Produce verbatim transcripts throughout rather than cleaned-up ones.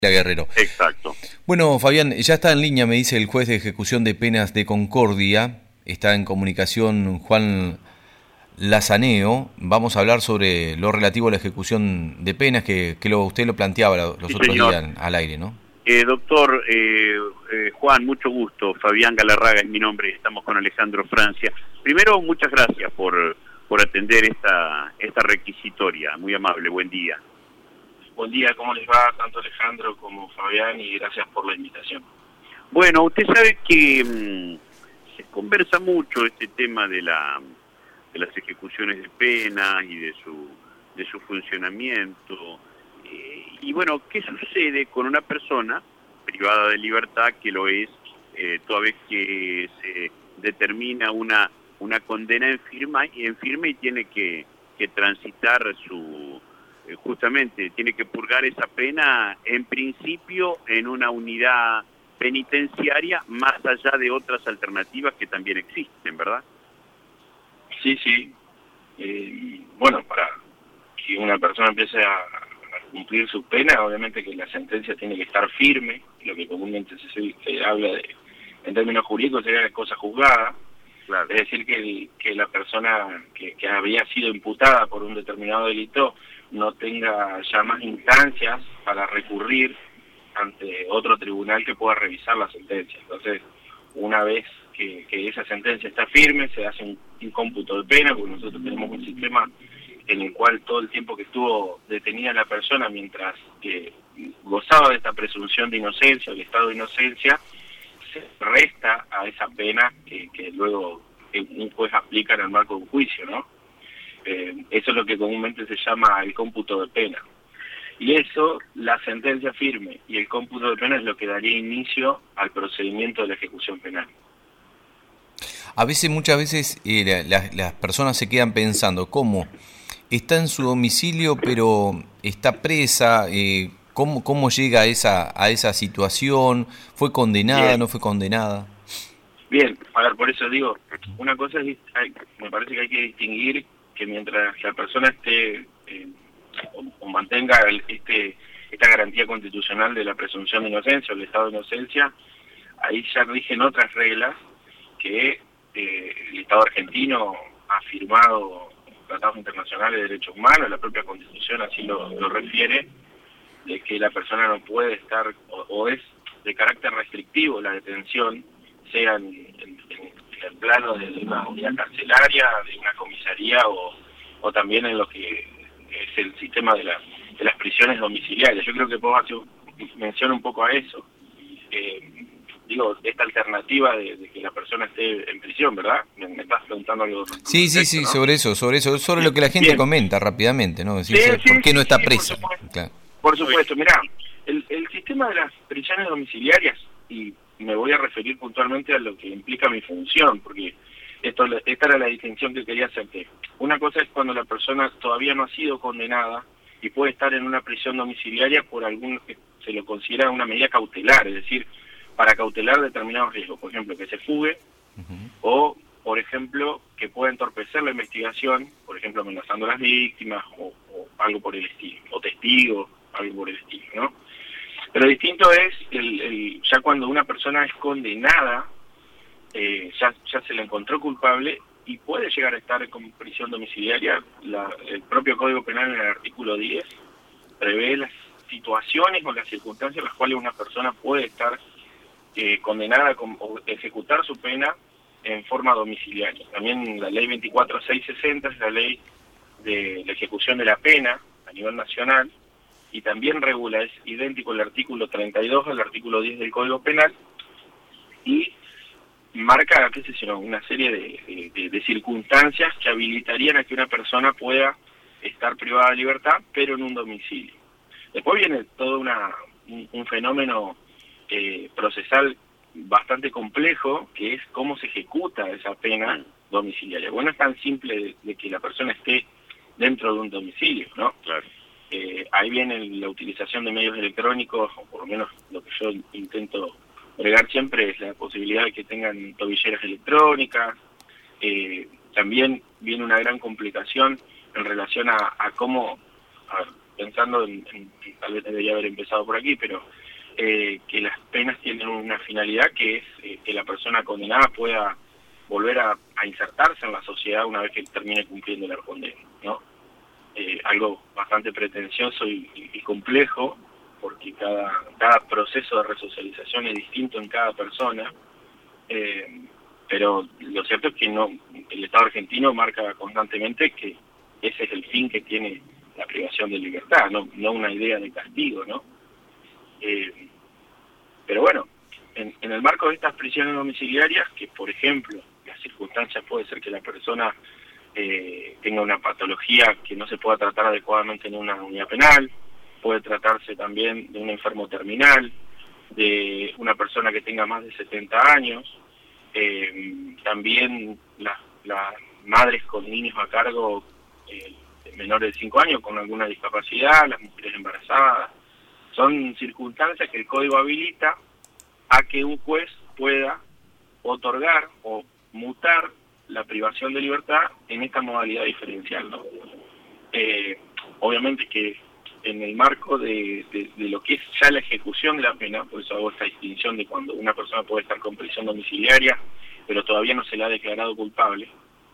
Guerrero. Exacto. Bueno, Fabián, ya está en línea, me dice el juez de ejecución de penas de Concordia. Está en comunicación Juan Lazaneo. Vamos a hablar sobre lo relativo a la ejecución de penas, que, que lo, usted lo planteaba los Sí, otros señor. días al aire, ¿no? Eh, doctor eh, eh, Juan, mucho gusto. Fabián Galarraga es mi nombre. Estamos con Alejandro Francia. Primero, muchas gracias por, por atender esta, esta requisitoria. Muy amable, buen día. Buen día, ¿cómo les va? Tanto Alejandro como Fabián, y gracias por la invitación. Bueno, usted sabe que mmm, se conversa mucho este tema de la de las ejecuciones de penas y de su de su funcionamiento. Eh, y bueno, ¿qué sucede con una persona privada de libertad que lo es eh, toda vez que se determina una una condena en firme y en firme y tiene que, que transitar su justamente tiene que purgar esa pena en principio en una unidad penitenciaria más allá de otras alternativas que también existen, ¿verdad? Sí, sí. Eh, bueno, para que una persona empiece a, a cumplir su pena, obviamente que la sentencia tiene que estar firme, lo que comúnmente se, se habla de, en términos jurídicos sería de cosa juzgada. Claro. Es decir, que, el, que la persona que, que había sido imputada por un determinado delito no tenga ya más instancias para recurrir ante otro tribunal que pueda revisar la sentencia. Entonces, una vez que, que esa sentencia está firme, se hace un, un cómputo de pena, porque nosotros tenemos un sistema en el cual todo el tiempo que estuvo detenida la persona mientras que gozaba de esta presunción de inocencia, el estado de inocencia, se resta a esa pena que, que luego un juez aplica en el marco de un juicio, ¿no? Eh, eso es lo que comúnmente se llama el cómputo de pena. Y eso, la sentencia firme y el cómputo de pena es lo que daría inicio al procedimiento de la ejecución penal. A veces, muchas veces, eh, la, la, las personas se quedan pensando, ¿cómo? Está en su domicilio, pero está presa, eh, ¿cómo, cómo llega a esa, a esa situación? ¿Fue condenada, Bien. no fue condenada? Bien, a ver, por eso digo, una cosa es, hay, me parece que hay que distinguir que mientras la persona esté eh, o, o mantenga el, este esta garantía constitucional de la presunción de inocencia o el estado de inocencia, ahí ya rigen otras reglas que eh, el Estado argentino ha firmado tratados internacionales de derechos humanos, la propia Constitución así lo, lo refiere, de que la persona no puede estar, o, o es de carácter restrictivo la detención, sea en, en, en el plano de una unidad carcelaria, de una comisaría o, o también en lo que es el sistema de, la, de las prisiones domiciliarias. Yo creo que puedo hacer mención un poco a eso. Eh, digo, esta alternativa de, de que la persona esté en prisión, ¿verdad? Me, me estás preguntando algo. Sí, sí, sí, ¿no? sobre eso, sobre eso, sobre bien, lo que la gente bien. comenta rápidamente, ¿no? Decir, sí, ¿por sí, qué no sí, está sí, presa? Por supuesto, claro. por supuesto. Mirá, el, el sistema de las prisiones domiciliarias, y me voy a referir puntualmente a lo que implica mi función, porque esto, esta era la distinción que quería hacerte. Una cosa es cuando la persona todavía no ha sido condenada y puede estar en una prisión domiciliaria por algún, se lo considera una medida cautelar, es decir, para cautelar determinados riesgos, por ejemplo, que se fugue, uh-huh. o, por ejemplo, que pueda entorpecer la investigación, por ejemplo, amenazando a las víctimas, o, o algo por el estilo, o testigos, algo por el estilo, ¿no? Pero distinto es el, el ya cuando una persona es condenada, eh, ya, ya se le encontró culpable y puede llegar a estar con prisión domiciliaria. La, el propio Código Penal en el artículo diez prevé las situaciones o las circunstancias en las cuales una persona puede estar eh, condenada con, o ejecutar su pena en forma domiciliaria. También la ley veinticuatro mil seiscientos sesenta es la ley de la ejecución de la pena a nivel nacional, y también regula, es idéntico el artículo treinta y dos al artículo diez del Código Penal, y marca, qué sé yo, una serie de, de, de circunstancias que habilitarían a que una persona pueda estar privada de libertad, pero en un domicilio. Después viene todo una, un, un fenómeno eh, procesal bastante complejo, que es cómo se ejecuta esa pena domiciliaria. Bueno, es tan simple de, de que la persona esté dentro de un domicilio, ¿no? Claro. Eh, ahí viene la utilización de medios electrónicos, o por lo menos lo que yo intento bregar siempre es la posibilidad de que tengan tobilleras electrónicas. Eh, también viene una gran complicación en relación a, a cómo, a, pensando en, en tal vez debería haber empezado por aquí, pero eh, que las penas tienen una finalidad que es eh, que la persona condenada pueda volver a, a insertarse en la sociedad una vez que termine cumpliendo la condena, ¿no? Eh, algo bastante pretencioso y, y, y complejo, porque cada, cada proceso de resocialización es distinto en cada persona, eh, pero lo cierto es que no, el Estado argentino marca constantemente que ese es el fin que tiene la privación de libertad, no, no una idea de castigo, ¿no? Eh, pero bueno, en, en el marco de estas prisiones domiciliarias, que por ejemplo, las circunstancias puede ser que la persona eh, tenga una patología que no se pueda tratar adecuadamente en una unidad penal, puede tratarse también de un enfermo terminal, de una persona que tenga más de setenta años, eh, también las, las madres con niños a cargo eh, menores de cinco años con alguna discapacidad, las mujeres embarazadas. Son circunstancias que el Código habilita a que un juez pueda otorgar o mutar la privación de libertad en esta modalidad diferencial, ¿no? Eh, obviamente que en el marco de, de, de lo que es ya la ejecución de la pena, por eso hago esta distinción de cuando una persona puede estar con prisión domiciliaria, pero todavía no se le ha declarado culpable.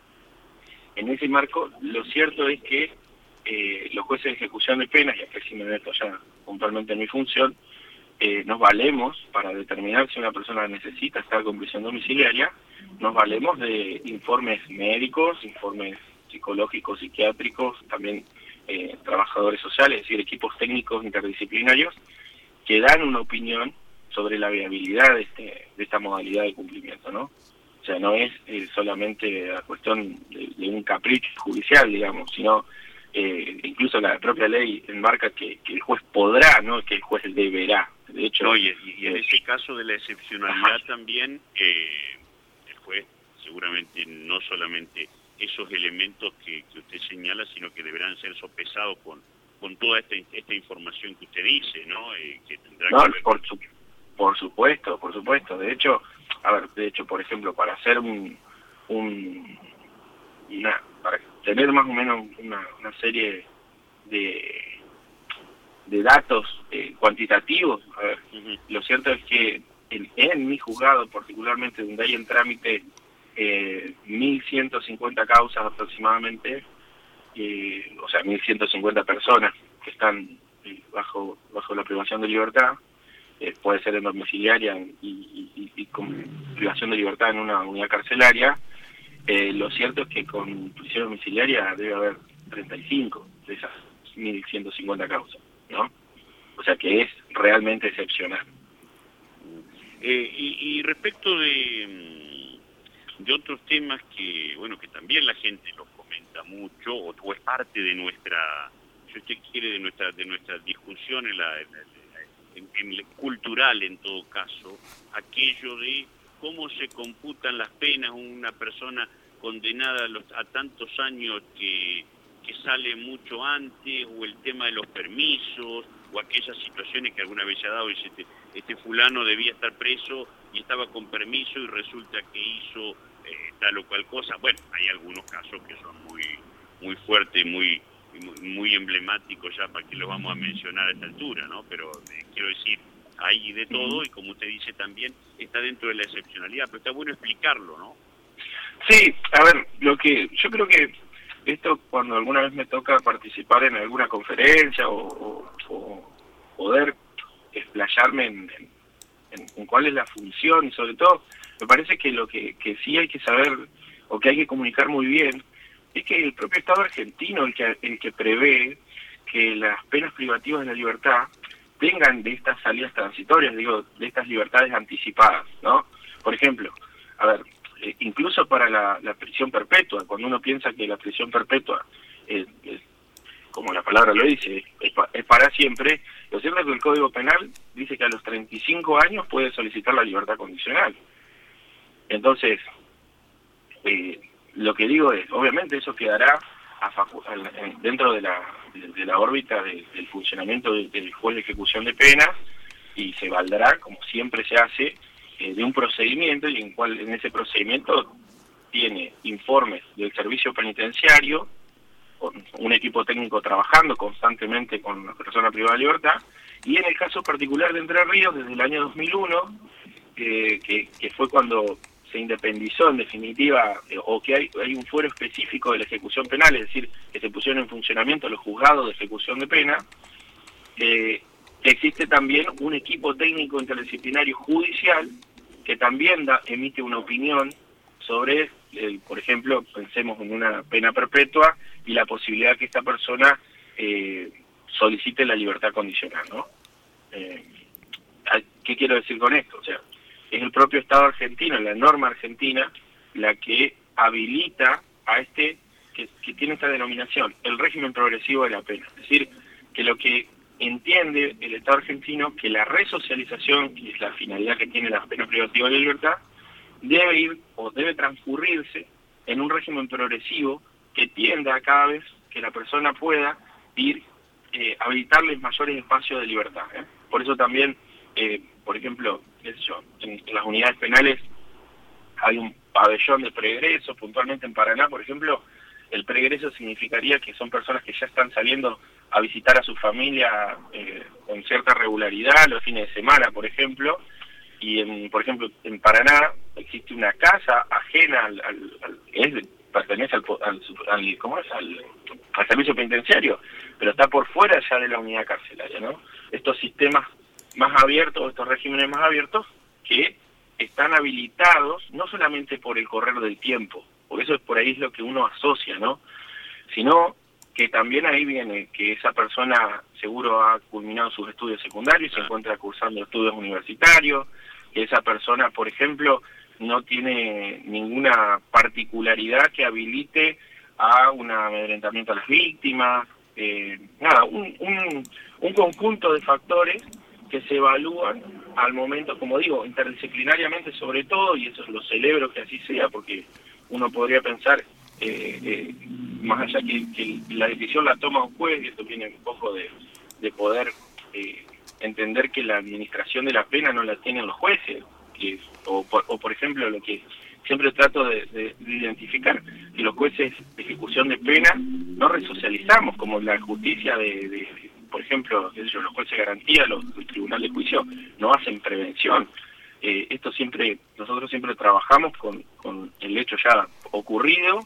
En ese marco, lo cierto es que eh, los jueces de ejecución de penas, y acá sí me meto ya puntualmente en mi función, eh, nos valemos para determinar si una persona necesita estar con prisión domiciliaria, nos valemos de informes médicos, informes psicológicos, psiquiátricos, también eh, trabajadores sociales, es decir, equipos técnicos interdisciplinarios que dan una opinión sobre la viabilidad de, este, de esta modalidad de cumplimiento, ¿no? O sea, no es eh, solamente la cuestión de, de un capricho judicial, digamos, sino eh, incluso la propia ley enmarca que, que el juez podrá, no que el juez deberá. De hecho, no, y, y en eh, ese caso de la excepcionalidad ajá. también, eh, el juez seguramente no solamente esos elementos que, que usted señala, sino que deberán ser sopesados con, con toda esta, esta información que usted dice, ¿no? Eh, que tendrá no, que ver por, su, por supuesto, por supuesto. De hecho, a ver, de hecho, por ejemplo, para hacer un, un una, para tener más o menos una, una serie de, de datos eh, cuantitativos, a ver, uh-huh. Lo cierto es que en, en mi juzgado, particularmente donde hay en trámite eh, mil ciento cincuenta causas aproximadamente, eh, o sea, mil ciento cincuenta personas que están eh, bajo bajo la privación de libertad, eh, puede ser en domiciliaria y, y, y con privación de libertad en una unidad carcelaria. Eh, lo cierto es que con prisión domiciliaria debe haber treinta y cinco de esas mil ciento cincuenta causas, ¿no? O sea que es realmente excepcional. Eh, y, y respecto de, de otros temas que, bueno, que también la gente los comenta mucho, o, o es parte de nuestra, si usted quiere, de nuestra de nuestra discusión en la, en, en, en cultural en todo caso, aquello de cómo se computan las penas, una persona condenada a, los, a tantos años que, que sale mucho antes, o el tema de los permisos, o aquellas situaciones que alguna vez se ha dado, dice, este, este fulano debía estar preso y estaba con permiso y resulta que hizo eh, tal o cual cosa. Bueno, hay algunos casos que son muy muy fuertes, muy, muy, muy emblemáticos ya, para que los vamos a mencionar a esta altura, ¿no? Pero eh, quiero decir, hay de todo, y como usted dice también, está dentro de la excepcionalidad, pero está bueno explicarlo, ¿no? Sí, a ver, lo que yo creo que esto, cuando alguna vez me toca participar en alguna conferencia o, o, o poder explayarme en, en, en cuál es la función, y sobre todo, me parece que lo que, que sí hay que saber, o que hay que comunicar muy bien, es que el propio Estado argentino, el que, el que prevé que las penas privativas de la libertad tengan de estas salidas transitorias, digo, de estas libertades anticipadas, ¿no? Por ejemplo, a ver, eh, incluso para la, la prisión perpetua, cuando uno piensa que la prisión perpetua, eh, eh, como la palabra lo dice, es, pa, es para siempre, lo cierto es que el Código Penal dice que a los treinta y cinco años puede solicitar la libertad condicional. Entonces, eh, lo que digo es, obviamente eso quedará a facu a, dentro de la de, de la órbita de, del funcionamiento de, del juez de ejecución de penas, y se valdrá, como siempre se hace, eh, de un procedimiento, y en cual en ese procedimiento tiene informes del servicio penitenciario con un equipo técnico trabajando constantemente con la persona privada de libertad, y en el caso particular de Entre Ríos, desde el año dos mil uno, eh, que, que fue cuando se independizó en definitiva, eh, o que hay, hay un fuero específico de la ejecución penal, es decir, que se pusieron en funcionamiento los juzgados de ejecución de pena, eh, existe también un equipo técnico interdisciplinario judicial que también da, emite una opinión sobre, eh, por ejemplo, pensemos en una pena perpetua y la posibilidad que esta persona eh, solicite la libertad condicional, ¿no? Eh, ¿Qué quiero decir con esto? O sea, es el propio Estado argentino, la norma argentina, la que habilita a este, que, que tiene esta denominación, el régimen progresivo de la pena. Es decir, que lo que entiende el Estado argentino, que la resocialización, que es la finalidad que tiene la pena privativa de la libertad, debe ir o debe transcurrirse en un régimen progresivo que tienda a cada vez que la persona pueda ir eh, habilitarles mayores espacios de libertad, ¿eh? Por eso también, eh, por ejemplo, qué sé yo, en, en las unidades penales hay un pabellón de pregreso, puntualmente en Paraná, por ejemplo, el pregreso significaría que son personas que ya están saliendo a visitar a su familia eh, con cierta regularidad los fines de semana, por ejemplo, y en, por ejemplo en Paraná existe una casa ajena al, al, al es, pertenece al, al, al ¿cómo es? Al, al servicio penitenciario, pero está por fuera ya de la unidad carcelaria, ¿no? Estos sistemas más abiertos, estos regímenes más abiertos, que están habilitados no solamente por el correr del tiempo, porque eso es por ahí es lo que uno asocia, ¿no? Sino que también ahí viene que esa persona seguro ha culminado sus estudios secundarios, se encuentra cursando estudios universitarios, que esa persona, por ejemplo, no tiene ninguna particularidad que habilite a un amedrentamiento a las víctimas, eh, nada, un, un, un conjunto de factores que se evalúan al momento, como digo, interdisciplinariamente sobre todo, y eso lo celebro que así sea, porque uno podría pensar, eh, eh, más allá que, que la decisión la toma un juez, y esto viene un poco de, de poder eh, entender que la administración de la pena no la tienen los jueces, que, o, por, o por ejemplo lo que siempre trato de, de, de identificar, que los jueces de ejecución de pena no resocializamos, como la justicia de, de por ejemplo, qué sé yo, los jueces de garantía, los, los tribunales de juicio, no hacen prevención. Eh, esto siempre, nosotros siempre trabajamos con, con el hecho ya ocurrido,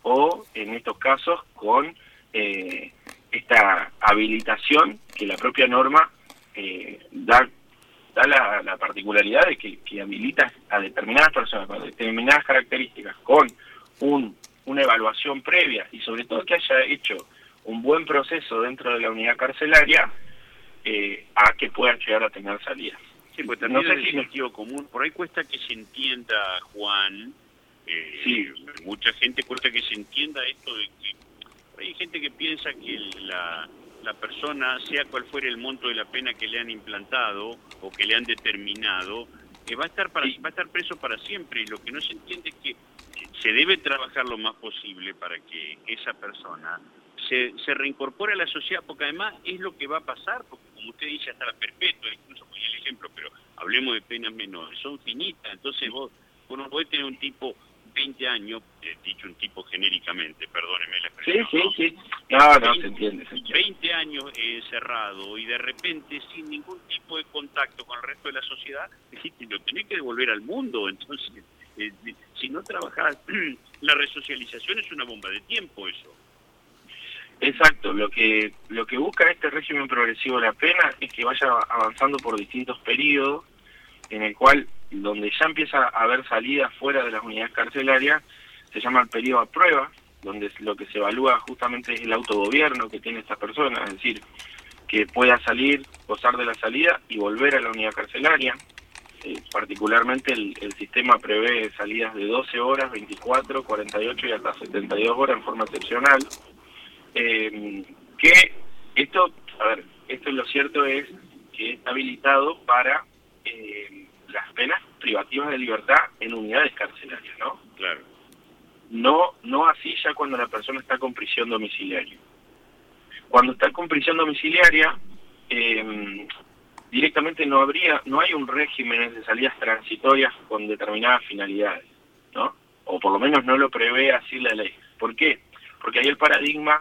o en estos casos con eh, esta habilitación que la propia norma eh, da, da la, la particularidad de que, que habilita a determinadas personas con determinadas características, con un, una evaluación previa y sobre todo que haya hecho un buen proceso dentro de la unidad carcelaria, eh, a que puedan llegar a tener salida. Sí, pues también no sé si el sentido común, por ahí cuesta que se entienda, Juan, eh, sí, mucha gente cuesta que se entienda esto de que hay gente que piensa que la, la persona, sea cual fuere el monto de la pena que le han implantado o que le han determinado, que va a estar para, sí. va a estar preso para siempre, y lo que no se entiende es que se debe trabajar lo más posible para que esa persona se, se reincorpore a la sociedad, porque además es lo que va a pasar, porque como usted dice, hasta la perpetua, incluso ponía el ejemplo, pero hablemos de penas menores, son finitas, entonces vos, vos no podés tener un tipo veinte años, eh, dicho un tipo genéricamente, perdóneme la expresión. Sí, sí, sí, no, no, se entiende, se entiende. veinte años eh, encerrado y de repente sin ningún tipo de contacto con el resto de la sociedad, dijiste, lo tenés que devolver al mundo, entonces, eh, si no trabajás, la resocialización es una bomba de tiempo eso. Exacto, lo que lo que busca este régimen progresivo de la pena es que vaya avanzando por distintos periodos, en el cual, donde ya empieza a haber salidas fuera de las unidades carcelarias, se llama el periodo a prueba, donde lo que se evalúa justamente es el autogobierno que tiene esta persona, es decir, que pueda salir, gozar de la salida y volver a la unidad carcelaria. Eh, particularmente el, el sistema prevé salidas de doce horas, veinticuatro, cuarenta y ocho y hasta setenta y dos horas en forma excepcional. Eh, que esto, a ver, esto lo cierto es que está habilitado para eh, las penas privativas de libertad en unidades carcelarias, ¿no? Claro. No, no así ya cuando la persona está con prisión domiciliaria. Cuando está con prisión domiciliaria, eh, directamente no habría, no hay un régimen de salidas transitorias con determinadas finalidades, ¿no? O por lo menos no lo prevé así la ley. ¿Por qué? Porque ahí el paradigma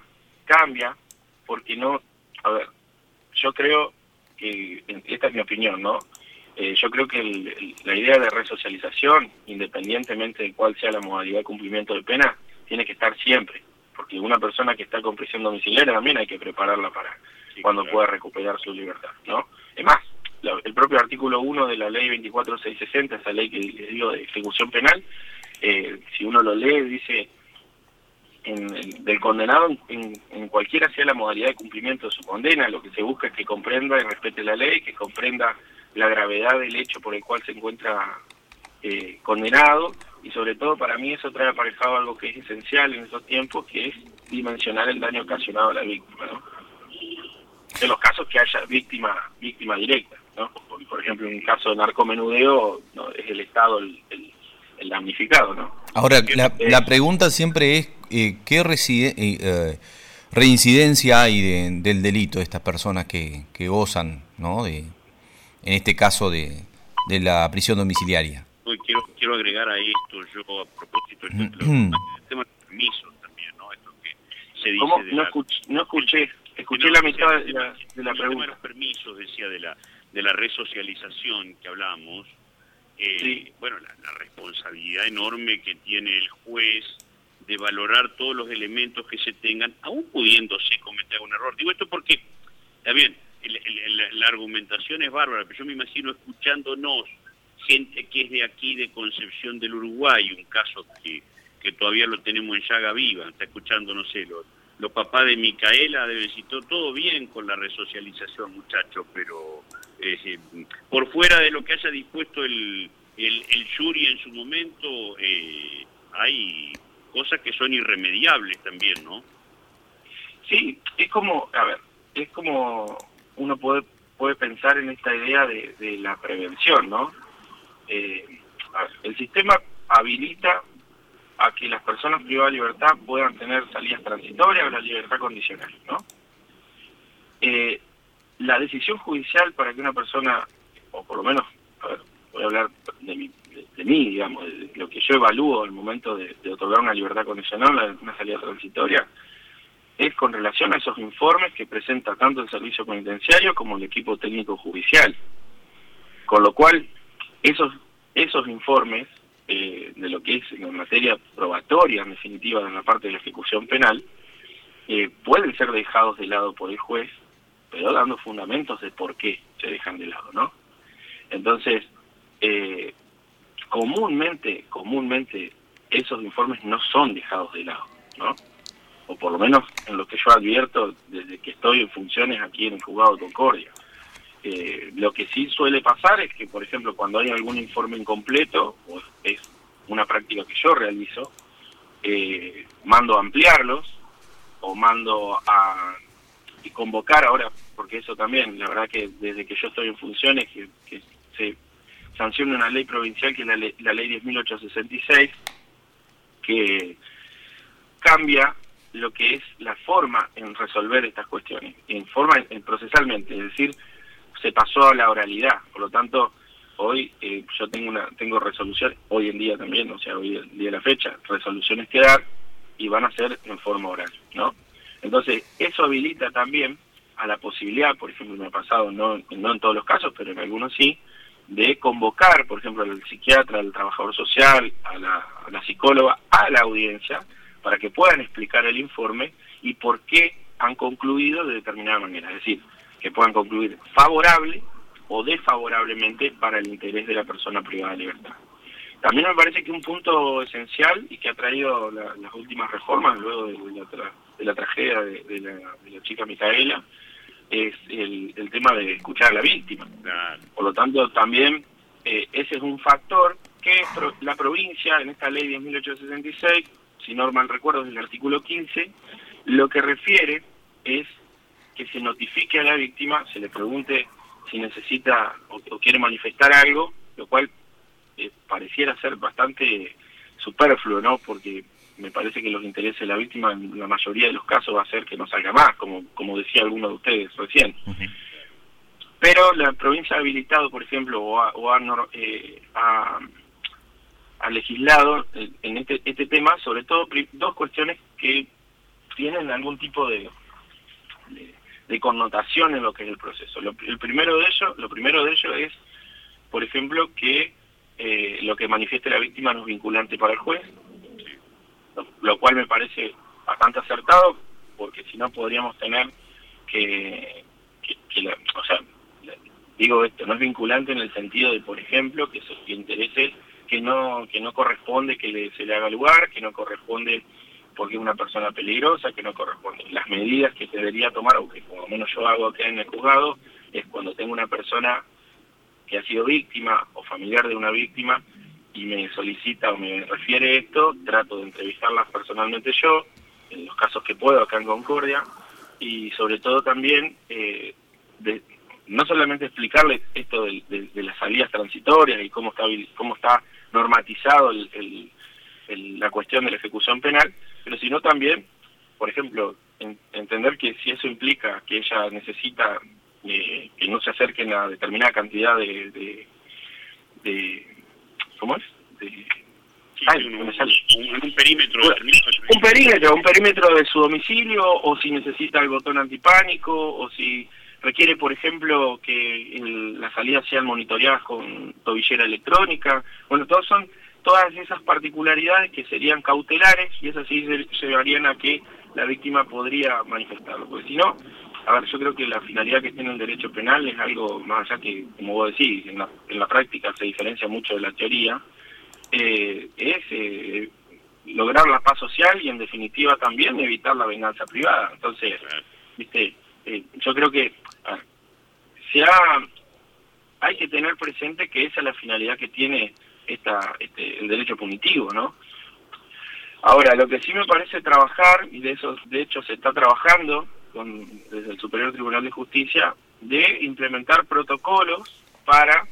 cambia porque no, a ver, yo creo que, esta es mi opinión, ¿no? Eh, yo creo que el, el, la idea de resocialización, independientemente de cuál sea la modalidad de cumplimiento de pena, tiene que estar siempre, porque una persona que está con prisión domiciliaria también hay que prepararla para sí, cuando claro. pueda recuperar su libertad, ¿no? Es más, la, el propio artículo uno de la ley veinticuatro mil seiscientos sesenta, esa ley que les digo de ejecución penal, eh, si uno lo lee, dice en, en, del condenado en, en cualquiera sea la modalidad de cumplimiento de su condena, lo que se busca es que comprenda y respete la ley, que comprenda la gravedad del hecho por el cual se encuentra eh, condenado, y sobre todo para mí eso trae aparejado algo que es esencial en estos tiempos, que es dimensionar el daño ocasionado a la víctima, ¿no? En los casos que haya víctima víctima directa, ¿no? Por, por ejemplo, en un caso de narcomenudeo, ¿no? Es el Estado el, el, el damnificado, ¿no? Ahora, la, eh, la pregunta siempre es, eh, ¿qué reside, eh, reincidencia hay de, del delito de estas personas que, que gozan, ¿no? de en este caso de, de la prisión domiciliaria? Hoy quiero quiero agregar a esto, yo a propósito, esto, el tema de permisos también, ¿no? Esto que se dice ¿Cómo? de no, la, escuché, no escuché, escuché no, la mitad de la, de la el pregunta. tema de los permisos, decía, de la de la resocialización que hablamos, eh, sí. Bueno, la, la responsabilidad enorme que tiene el juez de valorar todos los elementos que se tengan, aún pudiéndose cometer un error. Digo esto porque, está bien, El, el, la argumentación es bárbara, pero yo me imagino escuchándonos gente que es de aquí, de Concepción del Uruguay, un caso que, que todavía lo tenemos en llaga viva, está escuchando, no sé, los, los papás de Micaela deben decir, todo bien con la resocialización, muchachos, pero eh, por fuera de lo que haya dispuesto el, el, el jury en su momento, eh, hay cosas que son irremediables también, ¿no? Sí, es como, a ver, es como... uno puede puede pensar en esta idea de, de la prevención, ¿no? Eh, el sistema habilita a que las personas privadas de libertad puedan tener salidas transitorias o la libertad condicional, ¿no? Eh, la decisión judicial para que una persona, o por lo menos, a ver, voy a hablar de, mi, de, de mí, digamos, de lo que yo evalúo al momento de, de otorgar una libertad condicional, una salida transitoria, es con relación a esos informes que presenta tanto el servicio penitenciario como el equipo técnico judicial. Con lo cual, esos esos informes eh, de lo que es en materia probatoria, en definitiva, en la parte de la ejecución penal, eh, pueden ser dejados de lado por el juez, pero dando fundamentos de por qué se dejan de lado, ¿no? Entonces, eh, comúnmente, comúnmente, esos informes no son dejados de lado, ¿no? O por lo menos en lo que yo advierto desde que estoy en funciones aquí en el Juzgado de Concordia. Eh, lo que sí suele pasar es que, por ejemplo, cuando hay algún informe incompleto, o es una práctica que yo realizo, eh, mando a ampliarlos, o mando a y convocar ahora, porque eso también, la verdad que desde que yo estoy en funciones, que, que se sanciona una ley provincial, que es la ley, la ley diez mil ochocientos sesenta y seis, que cambia lo que es la forma en resolver estas cuestiones, en forma en, procesalmente, es decir, se pasó a la oralidad. Por lo tanto, hoy eh, yo tengo una tengo resolución, hoy en día también, o sea, hoy en día de la fecha, resoluciones que dar y van a ser en forma oral, ¿no? Entonces, eso habilita también a la posibilidad, por ejemplo, me ha pasado, no, no en todos los casos, pero en algunos sí, de convocar, por ejemplo, al psiquiatra, al trabajador social, a la, a la psicóloga, a la audiencia, para que puedan explicar el informe y por qué han concluido de determinada manera. Es decir, que puedan concluir favorable o desfavorablemente para el interés de la persona privada de libertad. También me parece que un punto esencial y que ha traído la, las últimas reformas luego de, de, la, tra, de la tragedia de, de, la, de la chica Micaela es el, el tema de escuchar a la víctima. Por lo tanto, también eh, ese es un factor que pro, la provincia, en esta ley diez mil ochocientos sesenta y seis, si no mal recuerdo, es el artículo quince, lo que refiere es que se notifique a la víctima, se le pregunte si necesita o, o quiere manifestar algo, lo cual eh, pareciera ser bastante superfluo, ¿no? Porque me parece que los intereses de la víctima en la mayoría de los casos va a ser que no salga más, como como decía alguno de ustedes recién. Uh-huh. Pero la provincia ha habilitado, por ejemplo, o ha, o ha, eh, ha, ha legislado en este, este tema, sobre todo dos cuestiones que tienen algún tipo de, de, de connotación en lo que es el proceso. Lo, el primero de ellos, lo primero de ello es, por ejemplo, que eh, lo que manifieste la víctima no es vinculante para el juez, lo, lo cual me parece bastante acertado, porque si no podríamos tener que, que, que la, o sea, la, digo esto, no es vinculante en el sentido de, por ejemplo, que sus intereses que no que no corresponde que le, se le haga lugar, que no corresponde porque es una persona peligrosa, que no corresponde. Las medidas que se debería tomar, o que por lo menos yo hago acá en el juzgado, es cuando tengo una persona que ha sido víctima o familiar de una víctima y me solicita o me refiere esto, trato de entrevistarlas personalmente yo, en los casos que puedo acá en Concordia, y sobre todo también eh, de, no solamente explicarles esto de, de, de las salidas transitorias y cómo está cómo está normatizado el, el, el, la cuestión de la ejecución penal, pero sino también, por ejemplo, en, entender que si eso implica que ella necesita eh, que no se acerquen a determinada cantidad de, de, de ¿cómo es? De, Sí, Ay, un, un, un perímetro determinado. Un perímetro, un perímetro de su domicilio, o si necesita el botón antipánico, o si requiere, por ejemplo, que el, las salidas sean monitoreadas con tobillera electrónica. Bueno, todos son todas esas particularidades que serían cautelares, y esas sí llevarían a que la víctima podría manifestarlo. Porque si no, a ver, yo creo que la finalidad que tiene el derecho penal es algo más allá que, como vos decís, en la, en la práctica se diferencia mucho de la teoría. Eh, es eh, lograr la paz social y en definitiva también evitar la venganza privada. Entonces, viste, eh, yo creo que ah, se ha, hay que tener presente que esa es la finalidad que tiene esta este, el derecho punitivo, ¿no? Ahora, lo que sí me parece trabajar, y de eso de hecho se está trabajando con, desde el Superior Tribunal de Justicia, de implementar protocolos para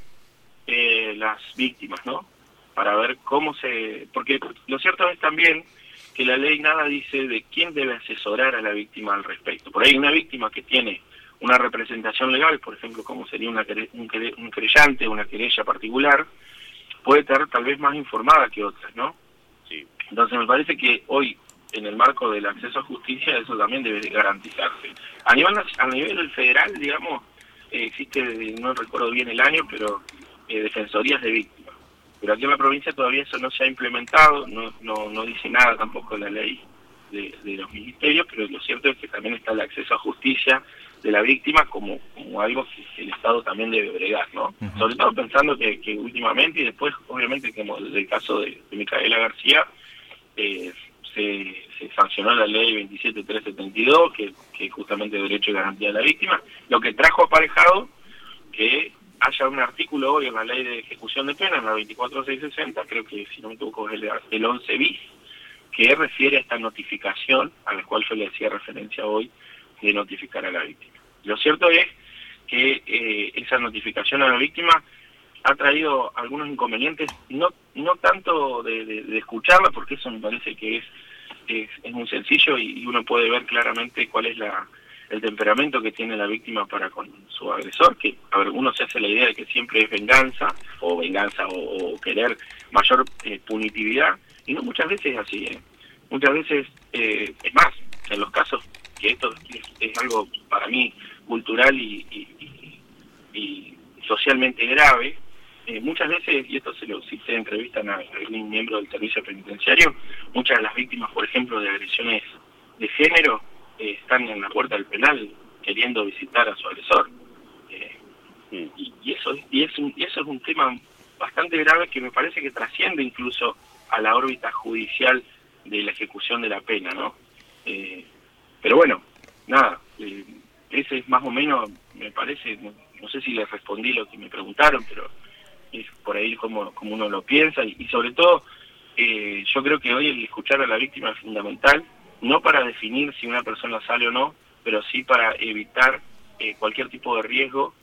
eh, las víctimas, ¿no? Para ver cómo se... Porque lo cierto es también que la ley nada dice de quién debe asesorar a la víctima al respecto. Por ahí una víctima que tiene una representación legal, por ejemplo, como sería una un, un querellante, una querella particular, puede estar tal vez más informada que otras, ¿no? Sí. Entonces me parece que hoy, en el marco del acceso a justicia, eso también debe garantizarse. A nivel, a nivel federal, digamos, eh, existe, no recuerdo bien el año, pero eh, defensorías de víctimas. Pero aquí en la provincia todavía eso no se ha implementado, no no, no dice nada tampoco la ley de, de los ministerios, pero lo cierto es que también está el acceso a justicia de la víctima como, como algo que el Estado también debe bregar, ¿no? Uh-huh. Sobre todo pensando que, que últimamente, y después obviamente como el caso de, de Micaela García, eh, se, se sancionó la ley veintisiete mil trescientos setenta y dos, que, que justamente derecho y garantía de la víctima, lo que trajo aparejado que haya un artículo hoy en la ley de ejecución de pena, en la veinticuatro mil seiscientos sesenta, creo que si no me equivoco es el, el once bis, que refiere a esta notificación, a la cual yo le hacía referencia hoy, de notificar a la víctima. Lo cierto es que eh, esa notificación a la víctima ha traído algunos inconvenientes, no no tanto de, de, de escucharla, porque eso me parece que es, es, es muy sencillo y, y uno puede ver claramente cuál es la el temperamento que tiene la víctima para con su agresor, que a ver, uno se hace la idea de que siempre es venganza, o venganza, o, o querer mayor eh, punitividad, y no muchas veces es así, ¿eh? Muchas veces, eh, es más, en los casos que esto es, es algo para mí cultural y, y, y, y socialmente grave, eh, muchas veces, y esto se lo si se entrevistan a algún miembro del servicio penitenciario, muchas de las víctimas, por ejemplo, de agresiones de género, Eh, están en la puerta del penal queriendo visitar a su agresor, eh, y, y eso y es un, y eso es un tema bastante grave que me parece que trasciende incluso a la órbita judicial de la ejecución de la pena, ¿no? Eh, pero bueno, nada, eh, ese es más o menos, me parece, no, no sé si les respondí lo que me preguntaron, pero es por ahí como, como uno lo piensa, y, y sobre todo eh, yo creo que hoy el escuchar a la víctima es fundamental, no para definir si una persona sale o no, pero sí para evitar eh, cualquier tipo de riesgo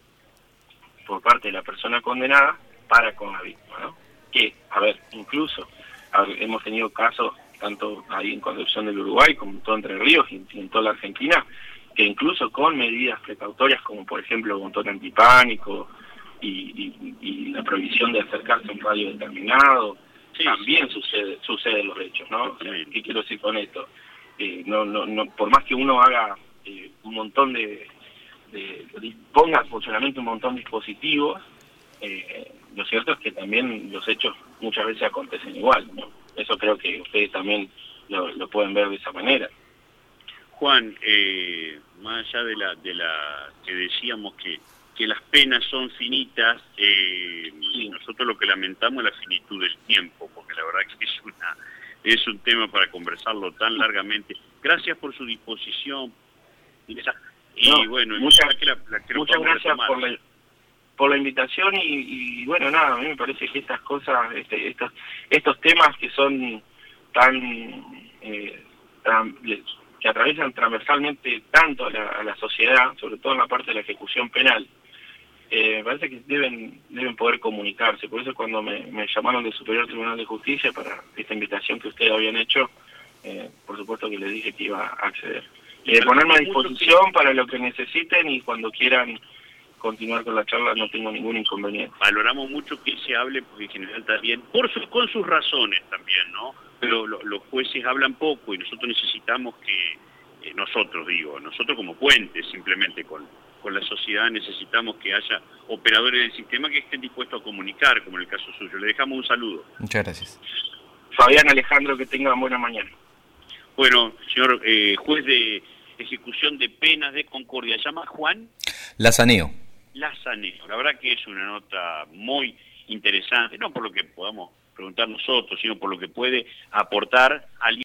por parte de la persona condenada para con la víctima, ¿no? Que, a ver, incluso a ver, hemos tenido casos, tanto ahí en Concepción del Uruguay como en todo Entre Ríos y en, y en toda la Argentina, que incluso con medidas precautorias como por ejemplo botón antipánico y, y, y la prohibición de acercarse a un radio determinado, sí, también sucede suceden los hechos, ¿no? Sí. ¿Qué quiero decir con esto? eh, no, no, no, por más que uno haga eh, un montón de, de, de ponga en funcionamiento un montón de dispositivos, eh, lo cierto es que también los hechos muchas veces acontecen igual, ¿no? Eso creo que ustedes también lo, lo pueden ver de esa manera. Juan, eh, más allá de la, de la que decíamos que, que las penas son finitas, eh, sí. Nosotros lo que lamentamos es la finitud del tiempo, porque la verdad que es una es un tema para conversarlo tan largamente. Gracias por su disposición. Y no, bueno, muchas, que la, la, que muchas gracias por la, por la invitación y, y bueno, nada, a mí me parece que estas cosas, este, estos, estos temas que son tan... Eh, tan que atraviesan transversalmente tanto a la, a la sociedad, sobre todo en la parte de la ejecución penal, eh, me parece que deben deben poder comunicarse. Por eso cuando me, me llamaron del Superior Tribunal de Justicia para esta invitación que ustedes habían hecho, eh, por supuesto que les dije que iba a acceder. Eh, ponerme a disposición para lo que necesiten y cuando quieran continuar con la charla no tengo ningún inconveniente. Valoramos mucho que se hable, porque en general también, por su, con sus razones también, ¿no? Pero lo, los jueces hablan poco y nosotros necesitamos que, eh, nosotros digo, nosotros como puentes simplemente con, con la sociedad necesitamos que haya operadores del sistema que estén dispuestos a comunicar, como en el caso suyo. Le dejamos un saludo. Muchas gracias. Fabián, Alejandro, que tengan buena mañana. Bueno, señor eh, juez de ejecución de penas de Concordia, ¿llama Juan? Lazaneo. Lazaneo, la verdad que es una nota muy interesante, no por lo que podamos preguntar nosotros, sino por lo que puede aportar alguien